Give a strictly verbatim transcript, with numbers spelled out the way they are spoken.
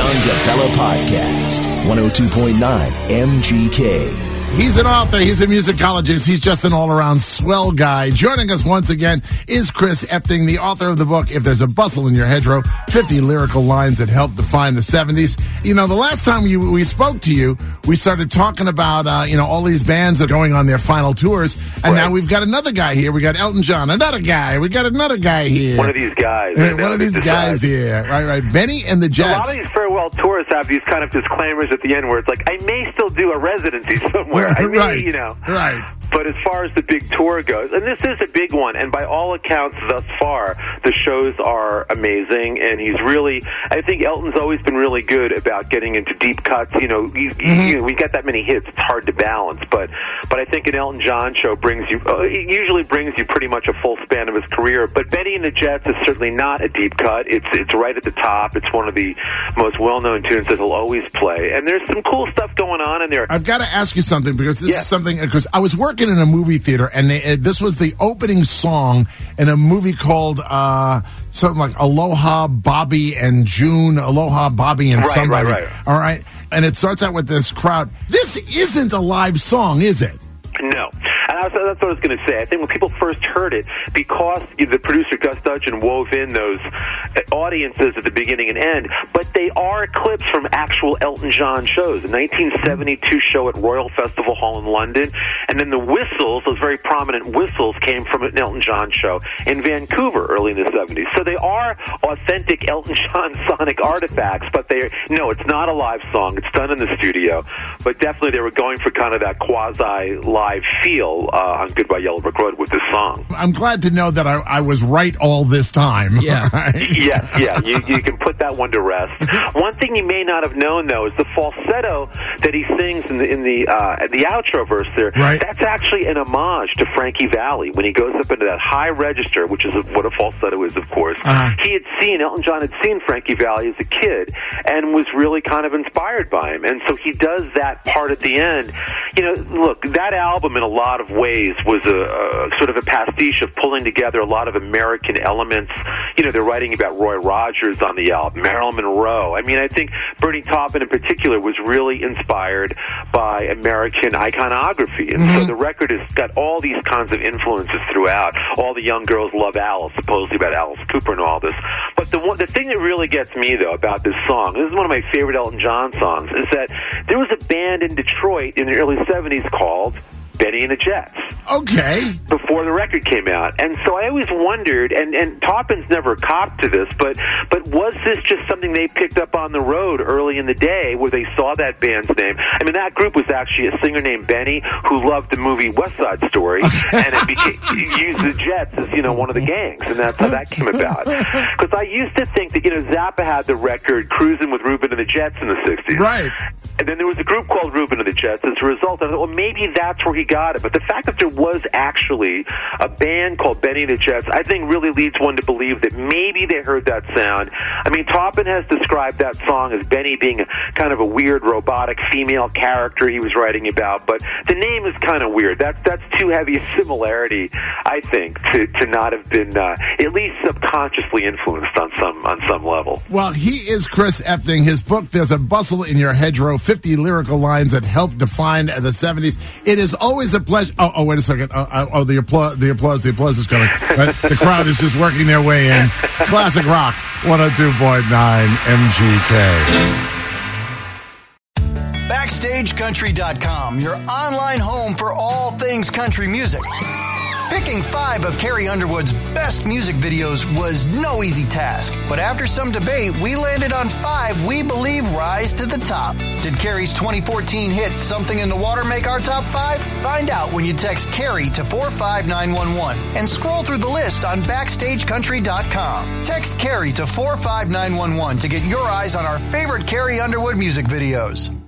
John DeBella Podcast, one oh two point nine M G K. He's an author. He's a musicologist. He's just an all-around swell guy. Joining us once again is Chris Epting, the author of the book, If There's a Bustle in Your Hedgerow, fifty Lyrical Lines That Helped Define the seventies. You know, the last time you, we spoke to you, we started talking about, uh, you know, all these bands that are going on their final tours. And right. Now we've got another guy here. We got Elton John, another guy. We got another guy here. One of these guys. One of these guys here. Right, right. Benny and the Jets. A lot of these farewell tours have these kind of disclaimers at the end where it's like, I may still do a residency somewhere. I may, right. you know. Right. But as far as the big tour goes, and this is a big one, and by all accounts thus far, the shows are amazing, and he's really, I think Elton's always been really good about getting into deep cuts. You know, you, mm-hmm. you know we get that many hits, it's hard to balance, but but I think an Elton John show brings you, uh, it usually brings you pretty much a full span of his career, but Benny and the Jets is certainly not a deep cut. It's, it's right at the top. It's one of the most well-known tunes that he'll always play, and there's some cool stuff going on in there. I've got to ask you something, because this yeah. is something, because I was working in a movie theater, and they, uh, this was the opening song in a movie called uh, something like Aloha Bobby and June, Aloha Bobby and right, somebody. Right, right. All right, and it starts out with this crowd. This isn't a live song, is it? No. And I was, that's what I was going to say. I think when people first heard it, because the producer Gus Dudgeon wove in those audiences at the beginning and end, but they are clips from actual Elton John shows. The nineteen seventy-two show at Royal Festival Hall in London, and then the whistles, those very prominent whistles, came from an Elton John show in Vancouver early in the seventies. So they are authentic Elton John sonic artifacts, but they no, it's not a live song. It's done in the studio, but definitely they were going for kind of that quasi-live feel Uh, on Goodbye Yellow Brick Road with this song. I'm glad to know that I, I was right all this time. Yeah. Right? Yes, yeah, you, you can put that one to rest. One thing you may not have known, though, is the falsetto that he sings in the in the uh, the outro verse there. Right. That's actually an homage to Frankie Valli when he goes up into that high register, which is what a falsetto is, of course. Uh-huh. He had seen Elton John had seen Frankie Valli as a kid and was really kind of inspired by him, and so he does that part at the end. You know, look, that album in a lot of ways was a, a sort of a pastiche of pulling together a lot of American elements. You know, they're writing about Roy Rogers on the album, Marilyn Monroe. I mean, I think Bernie Taupin in particular was really inspired by American iconography. And mm-hmm. so the record has got all these kinds of influences throughout. All the young girls love Alice, supposedly about Alice Cooper and all this. But the one, the thing that really gets me, though, about this song, this is one of my favorite Elton John songs, is that there was a band in Detroit in the early seventies called Benny and the Jets. Okay. Before the record came out. And so I always wondered, and, and Taupin's never copped to this, but but was this just something they picked up on the road early in the day where they saw that band's name? I mean, that group was actually a singer named Benny who loved the movie West Side Story, and it became, used the Jets as, you know, one of the gangs, and that's how that came about. Because I used to think that, you know, Zappa had the record Cruising with Reuben and the Jets in the sixties. Right. And then there was a group called Reuben and the Jets. As a result, I thought, well, maybe that's where he got it. But the fact that there was actually a band called Benny and the Jets, I think really leads one to believe that maybe they heard that sound. I mean, Taupin has described that song as Benny being a, kind of a weird, robotic female character he was writing about. But the name is kind of weird. That's that's too heavy a similarity, I think, to, to not have been uh, at least subconsciously influenced on some on some level. Well, he is Chris Epting. His book, There's a Bustle in Your Hedgerow, fifty Lyrical Lines That Helped Define the seventies. It is always a pleasure. Oh, oh wait a second. Oh, oh, oh the applause, the applause, the applause is coming. Right? The crowd is just working their way in. Classic Rock, one oh two point nine M G K. Backstage Country dot com, your online home for all things country music. Picking five of Carrie Underwood's best music videos was no easy task, but after some debate, we landed on five we believe rise to the top. Did Carrie's twenty fourteen hit Something in the Water make our top five? Find out when you text Carrie to four five nine one one and scroll through the list on Backstage Country dot com. Text Carrie to four five nine one one to get your eyes on our favorite Carrie Underwood music videos.